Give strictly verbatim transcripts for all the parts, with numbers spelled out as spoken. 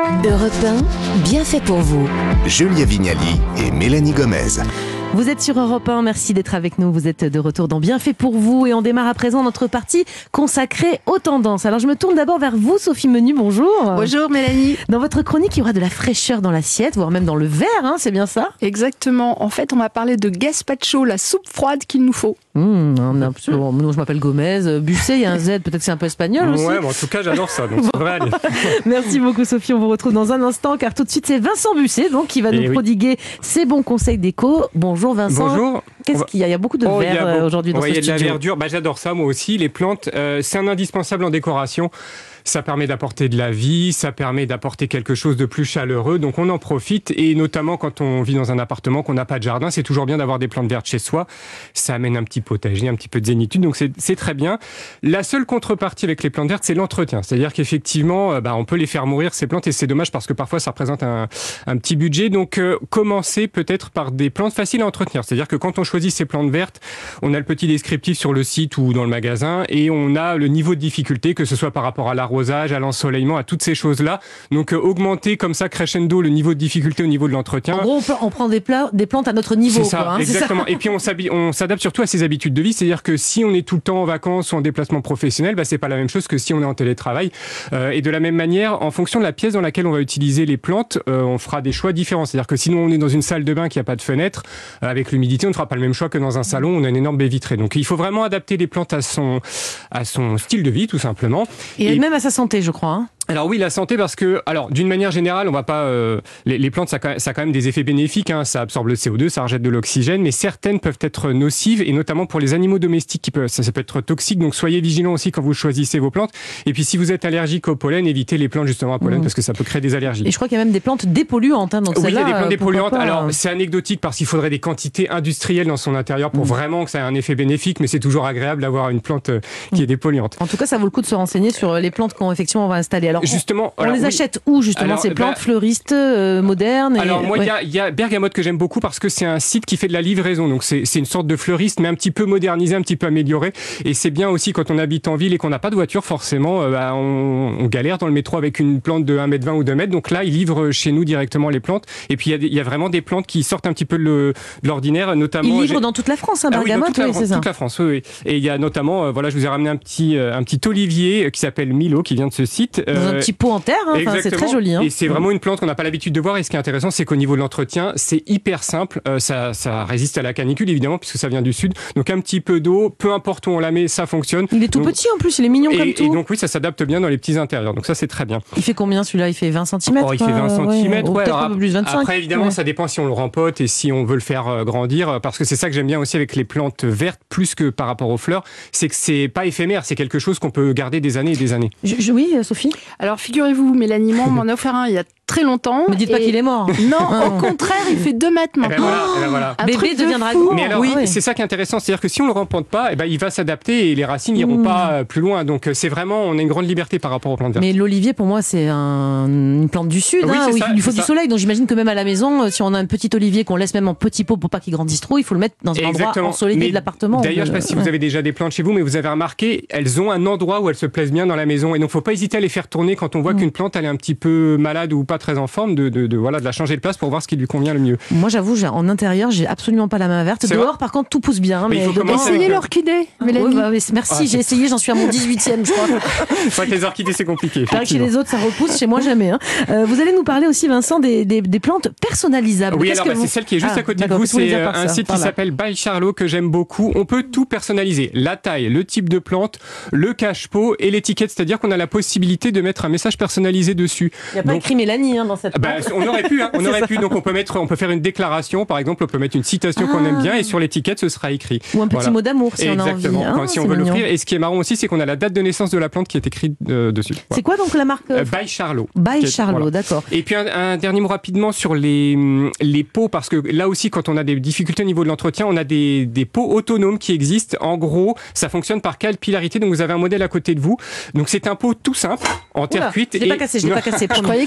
Europe un, bien fait pour vous. Julia Vignali et Mélanie Gomez. Vous êtes sur Europe un, merci d'être avec nous. Vous êtes de retour dans Bien fait pour vous et on démarre à présent notre partie consacrée aux tendances. Alors je me tourne d'abord vers vous, Sophie Menu, bonjour. Bonjour Mélanie. Dans votre chronique, il y aura de la fraîcheur dans l'assiette, voire même dans le verre, hein, c'est bien ça ? Exactement. En fait, on va parler de gazpacho, la soupe froide qu'il nous faut. Mmh, non, absolument. Non, je m'appelle Gomez. Busset, il y a un Z, peut-être que c'est un peu espagnol aussi. Ouais, mais en tout cas, j'adore ça, donc ça devrait aller. Merci beaucoup Sophie, on vous retrouve dans un instant car tout de suite c'est Vincent Busset donc, qui va Et nous oui. prodiguer ses bons conseils déco. Bonjour Vincent. Bonjour. Qu'est-ce qu'il y a ? Il y a beaucoup de Oh, il y a verre beaucoup- aujourd'hui dans ouais, ce il y a de la studio. verdure. Bah, j'adore ça, moi aussi. Les plantes, euh, c'est un indispensable en décoration. Ça permet d'apporter de la vie, ça permet d'apporter quelque chose de plus chaleureux. Donc on en profite et notamment quand on vit dans un appartement, qu'on n'a pas de jardin, c'est toujours bien d'avoir des plantes vertes chez soi. Ça amène un petit potager, un petit peu de zénitude, donc c'est, c'est très bien. La seule contrepartie avec les plantes vertes, c'est l'entretien. C'est-à-dire qu'effectivement, euh, bah, on peut les faire mourir ces plantes et c'est dommage parce que parfois ça représente un, un petit budget. Donc euh, commencer peut-être par des plantes faciles à entretenir. C'est-à-dire que quand on choisit ces plantes vertes, on a le petit descriptif sur le site ou dans le magasin et on a le niveau de difficulté, que ce soit par rapport à l'arrosage, à l'ensoleillement, à toutes ces choses-là. Donc euh, augmenter comme ça crescendo le niveau de difficulté au niveau de l'entretien. En gros, on, peut- on prend des, pla- des plantes à notre niveau. C'est ça, quoi, hein, c'est ça. exactement. Et puis on, s'habi- on s'adapte surtout à ses habitudes de vie. C'est-à-dire que si on est tout le temps en vacances ou en déplacement professionnel, bah, c'est pas la même chose que si on est en télétravail. Euh, et de la même manière, en fonction de la pièce dans laquelle on va utiliser les plantes, euh, on fera des choix différents. C'est-à-dire que sinon on est dans une salle de bain qui a pas de fenêtre, euh, avec l'humidité, on ne fera pas le même choix que dans un salon où on a une énorme baie vitrée. Donc il faut vraiment adapter les plantes à son, à son style de vie, tout simplement. Et, Et- même à sa santé, je crois. Hein. Alors oui, la santé, parce que, alors d'une manière générale, on va pas, euh, les, les plantes, ça, a quand même- ça a quand même des effets bénéfiques. Hein, ça absorbe le C O deux, ça rejette de l'oxygène, mais certaines peuvent être nocives, et notamment pour les animaux domestiques, qui peuvent, ça, ça peut être toxique. Donc soyez vigilants aussi quand vous choisissez vos plantes. Et puis si vous êtes allergique au pollen, évitez les plantes justement à pollen Mmh. parce que ça peut créer des allergies. Et je crois qu'il y a même des plantes dépolluantes. Hein, donc Oui, il y a celles-là, des plantes euh, dépolluantes. pourquoi pas, Alors, hein. c'est anecdotique parce qu'il faudrait des quantités industrielles dans son intérieur pour Mm. vraiment que ça ait un effet bénéfique, mais c'est toujours agréable d'avoir une plante euh, qui est dépolluante. En tout cas, ça vaut le coup de se renseigner sur les plantes qu'on effectivement on va installer. Alors, on- Justement, on, alors, les oui. achète où justement Alors, ces plantes bah, fleuristes euh, modernes et- Alors moi, il ouais. y, a, il y a Bergamote que j'aime beaucoup parce que c'est un site qui fait de la livraison. Donc c'est, c'est une sorte de fleuriste, mais un petit peu modernisé, un petit peu amélioré. Et c'est bien aussi quand on habite en ville et qu'on n'a pas de voiture, forcément, euh, bah, on, on galère dans le métro avec une plante de un mètre vingt ou deux mètres. Donc là, ils livrent chez nous directement les plantes. Et puis il y a, des- il y a vraiment des plantes qui sortent un petit peu de, le- de l'ordinaire, notamment. Ils livrent j'ai- dans toute la France, hein, Ah oui, dans Bergamote, toute, la, oui, France, c'est ça. toute la France, oui, oui. Et il y a notamment, euh, voilà, je vous ai ramené un petit, euh, un petit olivier euh, qui s'appelle Milo, qui vient de ce site. Dans un Euh, petit pot en terre, hein, enfin, c'est Exactement. très joli. Hein. Et c'est vraiment une plante qu'on n'a pas l'habitude de voir. Et ce qui est intéressant, c'est qu'au niveau de l'entretien, c'est hyper simple. Euh, ça, ça résiste à la canicule, évidemment, puisque ça vient du sud. Donc un petit peu d'eau, peu importe où on la met, ça fonctionne. Il est tout Donc- petit en plus, il est mignon comme Et, tout. et donc oui, ça s'adapte bien dans les petits intérieurs. Donc ça, c'est très bien. Il fait combien celui-là ? Il fait vingt centimètres Oh, il fait vingt centimètres. Ou Ouais, peut-être alors un peu plus, vingt-cinq. Après, évidemment, Ouais. ça dépend si on le rempote et si on veut le faire euh, grandir. euh, Parce que c'est ça que j'aime bien aussi avec les plantes vertes, plus que par rapport aux fleurs, c'est que c'est pas éphémère. C'est quelque chose qu'on peut garder des années et des années. Je- je- oui, Sophie ? Alors figurez-vous, Mélanie, moi, on m'en a offert un il y a très longtemps. Ne me dites pas et- qu'il est mort. Non, au contraire, il fait deux mètres Eh ben maintenant. voilà, eh ben voilà. Un Bébé truc de deviendra fou. grand. Mais alors, oui. c'est ça qui est intéressant, c'est-à-dire que si on le rempote pas, eh ben, il va s'adapter et les racines n'iront Mmh. pas euh, plus loin. Donc euh, c'est vraiment, on a une grande liberté par rapport aux plantes vertes. Mais l'olivier, pour moi, c'est un- une plante du sud, Oui, hein, c'est où ça, il lui faut c'est du ça. soleil. Donc j'imagine que même à la maison, euh, si on a un petit olivier qu'on laisse même en petit pot pour pas qu'il grandisse trop, il faut le mettre dans un endroit Exactement. ensoleillé Mais de l'appartement. D'ailleurs, ou je de- ne sais pas si vous avez déjà des plantes chez vous, mais vous avez remarqué, elles ont un endroit où elles se plaisent bien dans la maison. Et donc, faut pas hésiter à les faire tourner quand on voit Mm. qu'une plante elle est un petit peu malade ou pas très en forme, de, de, de voilà, de la changer de place pour voir ce qui lui convient le mieux. Moi, j'avoue, j'ai- en intérieur, j'ai absolument pas la main verte. C'est Dehors, vrai par contre, tout pousse bien. Mais il faut dedans- commencer Essayez avec- l'orchidée, Ah, Mélanie. ouais, bah, mais c'est- merci, Ah, j'ai essayé, j'en suis à mon dix-huitième, je crois. C'est vrai que les orchidées, c'est compliqué. Il paraît que chez effectivement. les autres, ça repousse, chez moi, jamais. Hein. Euh, vous allez nous parler aussi, Vincent, des, des, des plantes personnalisables. Oui, Qu'est-ce alors que bah, vous- c'est celle qui est juste Ah, à côté de d'accord, vous. qu'est-ce que voulez C'est dire euh, par un ça site Par qui là. s'appelle By Charlot que j'aime beaucoup. On peut tout personnaliser. La taille, le type de plante, le cache-pot et l'étiquette. C'est-à-dire qu'on a la possibilité de mettre un message personnalisé dessus. Il n'y a pas Donc, écrit Mélanie hein, dans cette bah, plante. on aurait pu, hein, on C'est aurait ça. pu. Donc on peut mettre, on peut faire une déclaration, par exemple, on peut mettre une citation qu'on Ah. aime bien et sur l'étiquette ce sera écrit. Ou un petit Voilà. mot d'amour, si Exactement. on a envie. Quand- hein, si on c'est veut mignon. l'offrir. Et ce qui est marrant aussi, c'est qu'on a la date de naissance de la plante qui est écrite euh, dessus. C'est quoi donc la marque Euh, By Charlot. By Qui est- Charlot, voilà. d'accord. Et puis un, un dernier mot rapidement sur les, les pots, parce que là aussi, quand on a des difficultés au niveau de l'entretien, on a des, des pots autonomes qui existent. En gros, ça fonctionne par capillarité. Donc vous avez un modèle à côté de vous. Donc c'est un pot tout simple, en terre Oula, cuite. je l'ai et- pas cassé, je l'ai Non. pas cassé. Je promis. croyais que c'était un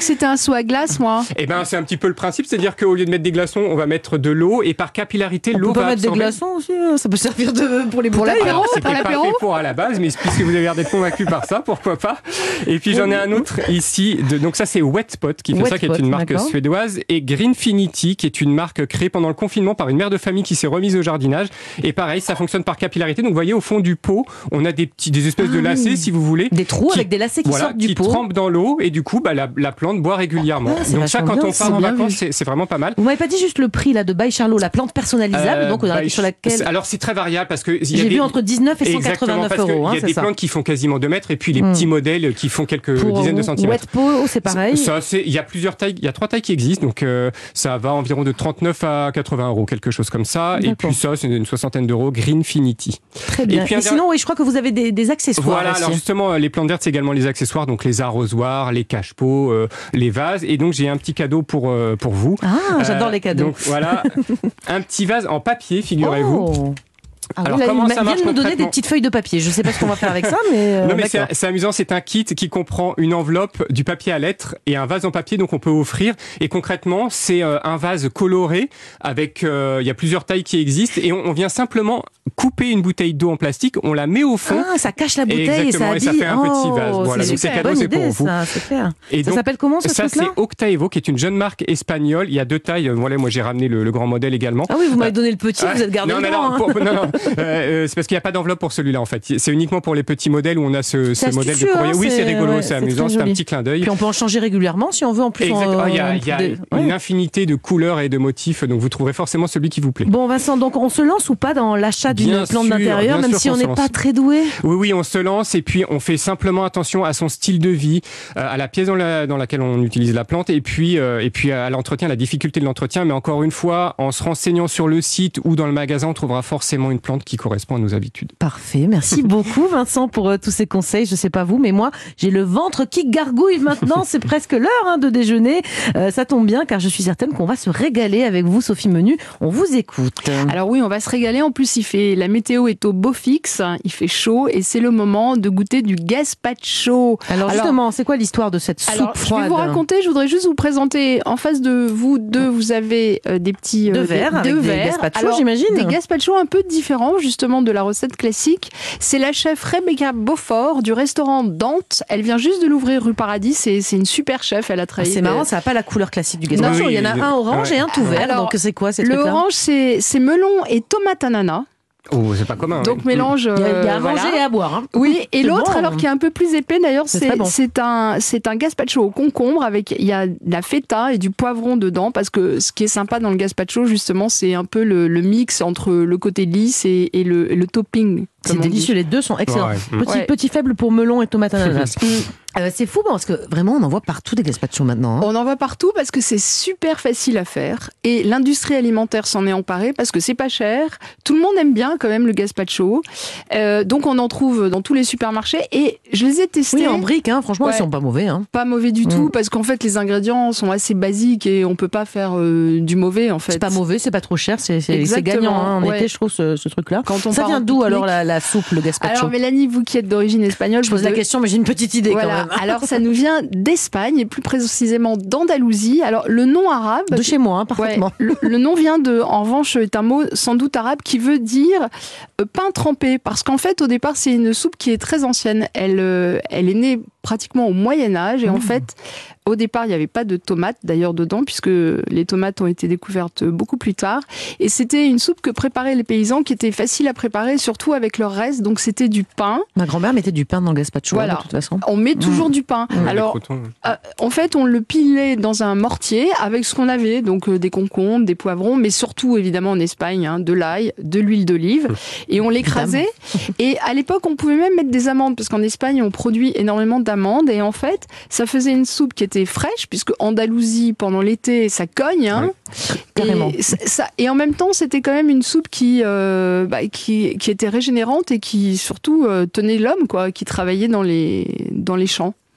pinceau à glace, moi. Eh ben, c'est un petit peu le principe, c'est-à-dire qu'au lieu de mettre des glaçons, on va mettre de l'eau et par capillarité, On l'eau peut pas va mettre des absorber. glaçons aussi, ça peut servir de, pour les Pour bouteilles. l'apéro, Alors, pour c'était pas l'apéro. fait pour à la base, mais puisque vous avez l'air d'être convaincu par ça, pourquoi pas. Et puis j'en ai un autre ici. De, donc ça c'est Wetspot qui fait Wet ça, qui est Pot, une marque d'accord. suédoise, et Greenfinity qui est une marque créée pendant le confinement par une mère de famille qui s'est remise au jardinage. Et pareil, ça fonctionne par capillarité. Donc vous voyez au fond du pot, on a des petits, des espèces de Ah lacets oui. si vous voulez. Des trous qui- avec des lacets qui Voilà, sortent du qui pot. trempent dans l'eau et du coup bah, la, la plante boit régulièrement. Ah, c'est donc ça vachement quand bien, on c'est part en bien vacances vu. c'est, c'est vraiment pas mal. Vous m'avez pas dit juste le prix là de By Charlot, la plante personnalisable, Euh, donc on a bah, sur laquelle Alors c'est très variable parce que il y a j'ai des... vu entre dix-neuf et cent Exactement, quatre-vingt-neuf parce qu'il euros. y Hein, a c'est des ça. plantes qui font quasiment deux mètres et puis les Hmm. petits modèles qui font quelques Pour dizaines de centimètres. Wet Pot, c'est pareil. Ça, c'est, il y a plusieurs tailles, il y a trois tailles qui existent, donc euh, ça va environ de trente-neuf à quatre-vingts euros, quelque chose comme ça. Et D'accord. puis ça, c'est une soixantaine d'euros, Greenfinity. Très bien. Et Et, puis un sinon, oui, je crois que vous avez des, des accessoires. Voilà, aussi. alors justement, les plantes vertes, c'est également les accessoires, donc les arrosoirs, les cache-pots, euh, les vases. Et donc, j'ai un petit cadeau pour, euh, pour vous. Ah, j'adore Euh, les cadeaux. Donc voilà, un petit vase en papier, figurez-vous. Oh. Ah, Alors, oui, là, comment il ça vient marche de nous donner des concrètement petites feuilles de papier. Je sais pas ce qu'on va faire avec ça, mais euh, Non mais c'est, d'accord. c'est amusant, c'est un kit qui comprend une enveloppe, du papier à lettres et un vase en papier, donc on peut offrir. Et concrètement, c'est euh, un vase coloré avec, euh, il y a plusieurs tailles qui existent et on, on vient simplement couper une bouteille d'eau en plastique, on la met au fond. Ah, ça cache la bouteille et Exactement, ça et ça habille. fait un petit vase. Oh, Voilà, c'est donc c'est super. cadeau, Bonne c'est pour idée, vous. ça, c'est clair. Et Ça donc, s'appelle comment ce ça truc-là c'est Octaevo, qui est une jeune marque espagnole. Il y a deux tailles. Voilà, moi j'ai ramené le, le grand modèle également. Ah oui, vous m'avez donné le petit, Ah, vous êtes gardé non, le mais grand. non, hein. pour- non, non, euh, euh, c'est parce qu'il n'y a pas d'enveloppe pour celui-là en fait. C'est uniquement pour les petits modèles où on a ce, C'est ce modèle de astucieux, courrier. hein, Oui, c'est c'est- rigolo, ouais, c'est c'est amusant, très c'est un joli. petit clin d'œil. Puis on peut en changer régulièrement si on veut en plus. Exactement. en- Ah, Il y a, il y a de- une ouais. infinité de couleurs et de motifs, donc vous trouverez forcément celui qui vous plaît. Bon Vincent, donc on se lance ou pas dans l'achat d'une Bien plante sûr, d'intérieur, bien même sûr si qu'on on se n'est lance. pas très doué? Oui, oui, on se lance et puis on fait simplement attention à son style de vie, euh, à la pièce dans, la, dans laquelle on utilise la plante et puis, euh, et puis à l'entretien, la difficulté de l'entretien. Mais encore une fois, en se renseignant sur le site ou dans le magasin, on trouvera forcément une plante qui correspond à nos habitudes. Parfait, merci beaucoup Vincent pour euh, tous ces conseils. Je sais pas vous, mais moi j'ai le ventre qui gargouille maintenant. C'est presque l'heure hein, de déjeuner. Euh, ça tombe bien car je suis certaine qu'on va se régaler avec vous, Sophie Menu. On vous écoute. Alors oui, on va se régaler. En plus, il fait, la météo est au beau fixe, il fait chaud et c'est le moment de goûter du gazpacho. Alors, Alors- justement, c'est quoi l'histoire de cette soupe Alors, je froide? vais vous raconter, je voudrais juste vous présenter, en face de vous deux, vous avez euh, des petits euh, Deux des- verres deux avec des verres. gazpacho, Alors, j'imagine. Des gazpacho un peu différents justement de la recette classique. C'est la chef Rebecca Beaufort du restaurant Dante. Elle vient juste de l'ouvrir rue Paradis. C'est c'est une super chef. Elle a Ah, travaillé. c'est marrant, ça n'a pas la couleur classique du gazpacho. Non, oui, Il y en a oui, un orange ouais. et un tout vert. Alors, donc c'est quoi ces Le trucs-là? orange, c'est c'est melon et tomate ananas. Oh, c'est pas commun. Donc oui. mélange. Il y a, il y a à euh, manger voilà. et à boire. Hein. Oui, et C'est l'autre, bon. alors qui est un peu plus épais d'ailleurs, C'est c'est très bon. c'est un c'est un gazpacho au concombre avec il y a de la feta et du poivron dedans parce que ce qui est sympa dans le gazpacho justement, c'est un peu le, le mix entre le côté lisse et, et le, et le topping. C'est comme on dit. délicieux, les deux sont excellents. Ouais, ouais. Petit, Ouais. petit faible pour melon et tomate ananas. Euh, c'est fou parce que vraiment on en voit partout des gazpacho maintenant. hein. On en voit partout parce que c'est super facile à faire et l'industrie alimentaire s'en est emparée parce que c'est pas cher. Tout le monde aime bien quand même le gazpacho. Euh, donc on en trouve dans tous les supermarchés et je les ai testés. Oui, en briques, hein, franchement, Ouais. ils sont pas mauvais. Hein. Pas mauvais du Mm. tout parce qu'en fait les ingrédients sont assez basiques et on peut pas faire euh, du mauvais en fait. C'est pas mauvais, c'est pas trop cher, c'est c'est- c'est Exactement, gagnant hein, en ouais. été, je trouve, ce, ce truc-là. Quand on Ça part vient en d'où pique-nique. alors la, la soupe, le gazpacho? Alors Mélanie, vous qui êtes d'origine espagnole, Je pose vous la devez- question, mais j'ai une petite idée Voilà. quand même. Alors ça nous vient d'Espagne et plus précisément d'Andalousie. Alors le nom arabe. De chez moi, hein, Ouais, parfaitement. le, le nom vient de, en revanche, est un mot sans doute arabe qui veut dire euh, pain trempé. Parce qu'en fait, au départ, c'est une soupe qui est très ancienne. Elle, euh, elle est née pratiquement au Moyen Âge et en fait, au départ, il n'y avait pas de tomates d'ailleurs dedans puisque les tomates ont été découvertes beaucoup plus tard. Et c'était une soupe que préparaient les paysans qui était facile à préparer, surtout avec leur reste. Donc c'était du pain. Ma grand-mère mettait du pain dans le gazpacho, Voilà. hein, de toute façon. On met toujours du pain. Ouais, les Alors, crotons. euh, en fait, on le pilait dans un mortier avec ce qu'on avait, donc euh, des concombres, des poivrons, mais surtout, évidemment, en Espagne, hein, de l'ail, de l'huile d'olive, et on l'écrasait. Et à l'époque, on pouvait même mettre des amandes, parce qu'en Espagne, on produit énormément d'amandes, et en fait, ça faisait une soupe qui était fraîche, puisque Andalousie, pendant l'été, ça cogne. Hein, Carrément. et, ça- ça- et en même temps, c'était quand même une soupe qui, euh, bah, qui, qui était régénérante et qui, surtout, euh, tenait l'homme, quoi, qui travaillait dans les, dans les champs.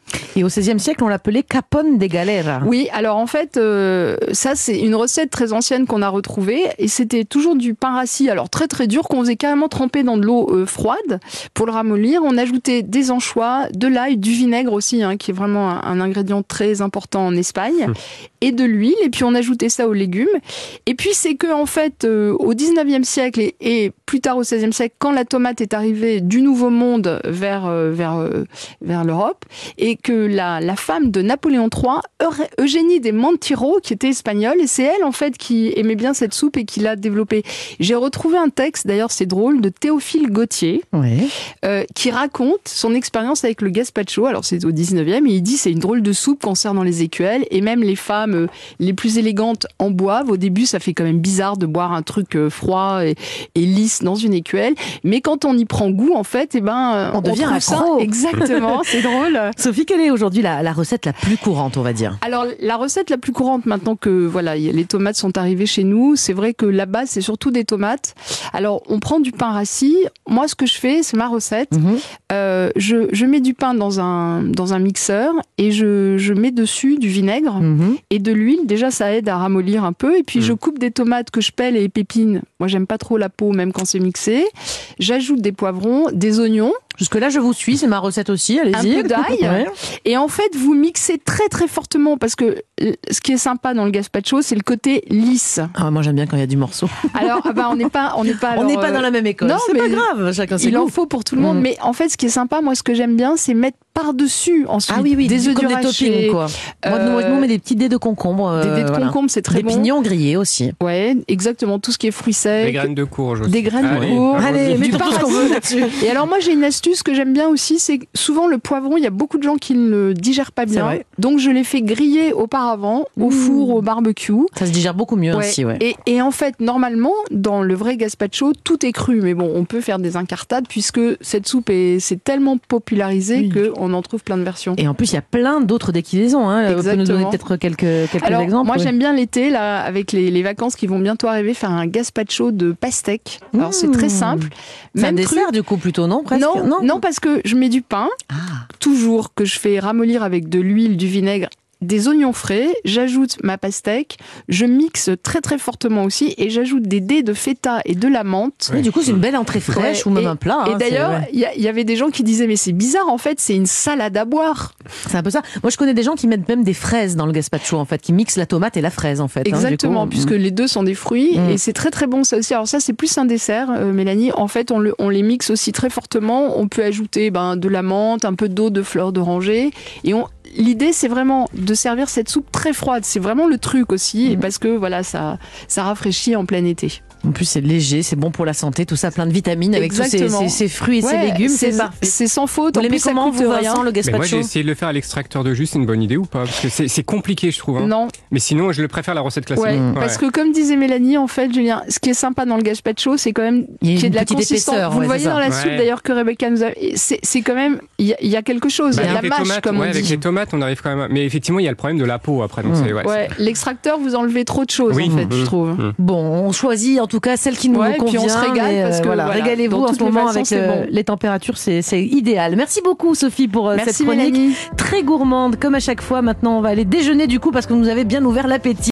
Et au seizième siècle, on l'appelait capone de galera. Oui, alors en fait, euh, ça c'est une recette très ancienne qu'on a retrouvée et c'était toujours du pain rassis, alors très très dur, qu'on faisait carrément tremper dans de l'eau euh, froide pour le ramollir. On ajoutait des anchois, de l'ail, du vinaigre aussi, hein, qui est vraiment un, un ingrédient très important en Espagne, mmh. et de l'huile, et puis on ajoutait ça aux légumes. Et puis c'est que en fait, euh, au dix-neuvième siècle et, et plus tard au seizième siècle, quand la tomate est arrivée du Nouveau Monde vers, euh, vers, euh, vers l'Europe, et que la, la femme de Napoléon trois, Eugénie de Montijo, qui était espagnole, et c'est elle en fait qui aimait bien cette soupe et qui l'a développée. J'ai retrouvé un texte, d'ailleurs c'est drôle, de Théophile Gautier, oui. euh, qui raconte son expérience avec le gazpacho. Alors c'est au dix-neuvième, et il dit c'est une drôle de soupe qu'on sert dans les écuelles, et même les femmes euh, les plus élégantes en boivent. Au début, ça fait quand même bizarre de boire un truc euh, froid et, et lisse dans une écuelle, mais quand on y prend goût, en fait, eh ben, on, on devient accro. Ça, exactement, c'est drôle. Sophie, quelle est aujourd'hui la, la recette la plus courante, on va dire? Alors, la recette la plus courante, maintenant que voilà, les tomates sont arrivées chez nous, c'est vrai que la base, c'est surtout des tomates. Alors, on prend du pain rassis. Moi, ce que je fais, c'est ma recette. Mm-hmm. Euh, je, je mets du pain dans un, dans un mixeur et je, je mets dessus du vinaigre mm-hmm. et de l'huile. Déjà, ça aide à ramollir un peu. Et puis, mm. je coupe des tomates que je pèle et épépine. Moi, j'aime pas trop la peau, même quand c'est mixé. J'ajoute des poivrons, des oignons. Jusque-là, je vous suis, c'est ma recette aussi, allez-y. Un peu d'ail. Ouais. Et en fait, vous mixez très très fortement parce que ce qui est sympa dans le gazpacho, c'est le côté lisse. Ah, moi, j'aime bien quand il y a du morceau. Alors, ah bah, on n'est pas, on n'est pas, alors, on n'est pas dans la même école. Non, c'est mais pas grave, chacun ses il goûts. en faut pour tout le monde. Mmh. Mais en fait, ce qui est sympa, moi, ce que j'aime bien, c'est mettre par-dessus ensuite ah oui, oui, des œufs comme durs des toppings, quoi. Euh, moi, nous, on met des petits dés de concombre. Euh, des dés de voilà. concombre, c'est très des bon. Des pignons grillés aussi. Ouais, exactement. Tout ce qui est fruits secs. Des graines de courge aussi. Des graines Allez, de courge. Allez, mettons tout ce qu'on veut là-dessus. Et alors, moi, j'ai une astuce que j'aime bien aussi, c'est que souvent le poivron, il y a beaucoup de gens qui ne le digèrent pas bien. Donc, je l'ai fait griller auparavant au mmh. four, au barbecue. Ça se digère beaucoup mieux ouais. aussi, ouais. Et, et en fait, normalement, dans le vrai gazpacho, tout est cru. Mais bon, on peut faire des incartades puisque cette soupe est, c'est tellement popularisé oui. qu'on en trouve plein de versions. Et en plus, il y a plein d'autres déclinaisons. Hein. Vous pouvez nous donner peut-être quelques, quelques alors, exemples. Moi, oui. j'aime bien l'été, là, avec les, les vacances qui vont bientôt arriver, faire un gazpacho de pastèque. Alors, mmh. c'est très simple. C'est un dessert, truc. Du coup, plutôt, non presque non, non, non, parce que je mets du pain, ah. toujours, que je fais ramollir avec de l'huile, du vinaigre, des oignons frais, j'ajoute ma pastèque, je mixe très très fortement aussi et j'ajoute des dés de feta et de la menthe. Oui, du coup, c'est une belle entrée fraîche ouais. ou même et, un plat. Et hein, d'ailleurs, il y, y avait des gens qui disaient mais c'est bizarre, en fait, c'est une salade à boire. C'est un peu ça. Moi, je connais des gens qui mettent même des fraises dans le gazpacho, en fait, qui mixent la tomate et la fraise, en fait. Exactement, hein, puisque mmh. les deux sont des fruits mmh. et c'est très très bon ça aussi. Alors ça, c'est plus un dessert, euh, Mélanie. En fait, on, le, on les mixe aussi très fortement. On peut ajouter ben, de la menthe, un peu d'eau de fleur d'oranger et on l'idée, c'est vraiment de servir cette soupe très froide. C'est vraiment le truc aussi, mmh. et parce que voilà, ça, ça rafraîchit en plein été. En plus, c'est léger, c'est bon pour la santé, tout ça, plein de vitamines avec tous ces, ces, ces fruits et ouais, ces légumes. C'est, c'est parfait. C'est sans faute. Vous l'aimez comment, vous, Vincent, le gazpacho? Mais moi, j'ai essayé de le faire à l'extracteur de jus, c'est une bonne idée ou pas? Parce que c'est, c'est compliqué, je trouve. Hein. Non. Mais sinon, je le préfère la recette classique. Ouais, mmh. Parce que comme disait Mélanie, en fait, Julien, ce qui est sympa dans le gazpacho, c'est quand même qu'il y ait de la consistance. Épaisseur, vous ouais, le voyez dans la soupe, ouais. d'ailleurs, que Rebecca nous a... C'est, c'est quand même... Il y, y a quelque chose, il bah, y a de la mâche, tomates, comme ouais, on dit. Avec les tomates, on arrive quand même... À... Mais effectivement, il y a le problème de la peau, après. Donc mmh. c'est, ouais, ouais, c'est... L'extracteur, vous enlevez trop de choses, oui. en fait, mmh. je trouve. Mmh. Bon, on choisit en tout cas celle qui nous ouais, convient. Puis on se régale, mais, parce que voilà, voilà, régalez-vous en ce moment façons, avec euh, bon. les températures, c'est, c'est idéal. Merci beaucoup, Sophie, pour euh, Merci, cette chronique Mélanie. Très gourmande, comme à chaque fois. Maintenant, on va aller déjeuner du coup, parce que vous nous avez bien ouvert l'appétit.